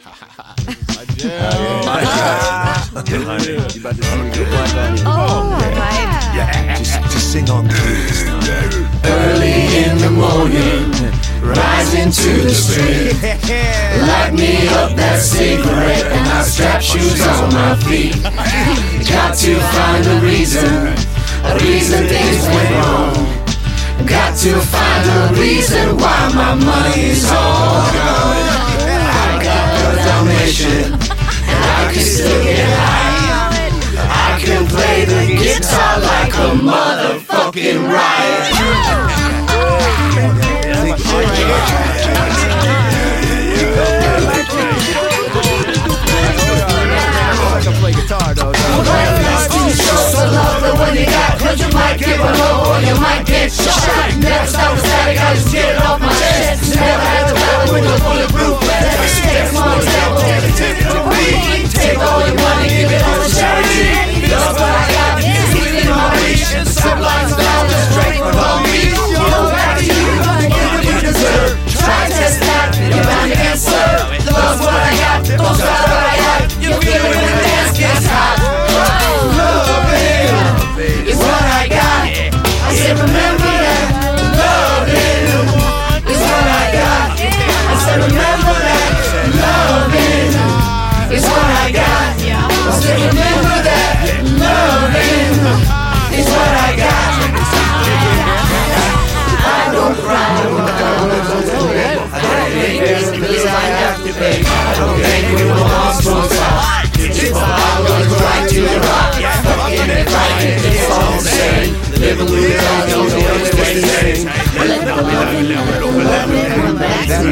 My jam. You about to sing a good one? Just sing on this. Early in the morning, rising to the street. Light me up that cigarette and I strap shoes on my feet. Got to find a reason things went wrong. Got to find a reason why my money is all gone. I got a Dalmatian and I can still get high. I can play the guitar like a motherfucking riot. I can play guitar though. So love it when you got, cause you might get run over or you might get shot. Never stop the static, I just get it off my chest. Never had to battle with a bulletproof vest. Take my example, take all your money, give it all to charity. That's what I got, it's within my reach. Some lifestyle is straight from me. Go back to you, what you deserve. Try to test that, you're bound to get served. That's what I got, don't stop what I got. You feel it when the dance gets hot. Loving is what I got. I said remember that. Loving is what I got. I said remember that. Loving is what I got. I said remember that. Loving is what I got. I don't cry. I don't make this because I have to pay. I don't think we will lost from top. I'm gonna cry to the rock. Fucking and crying, it's all the same. Living with it, I don't know what it's the same. Let the love come back to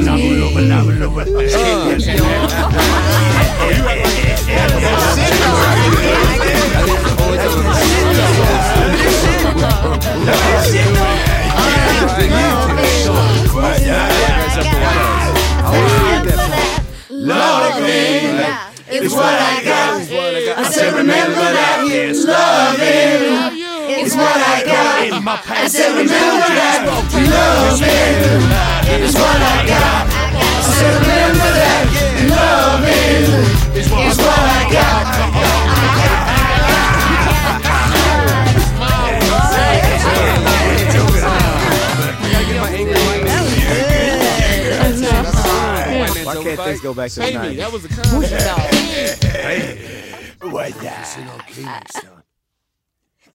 Loving is what I got. I said remember that. Loving is what I got. I said remember that. Loving is what I got. I said remember that. Loving is what I got. Why can't things go back to the Amy, 90s? that was a concept. Hey, what's that?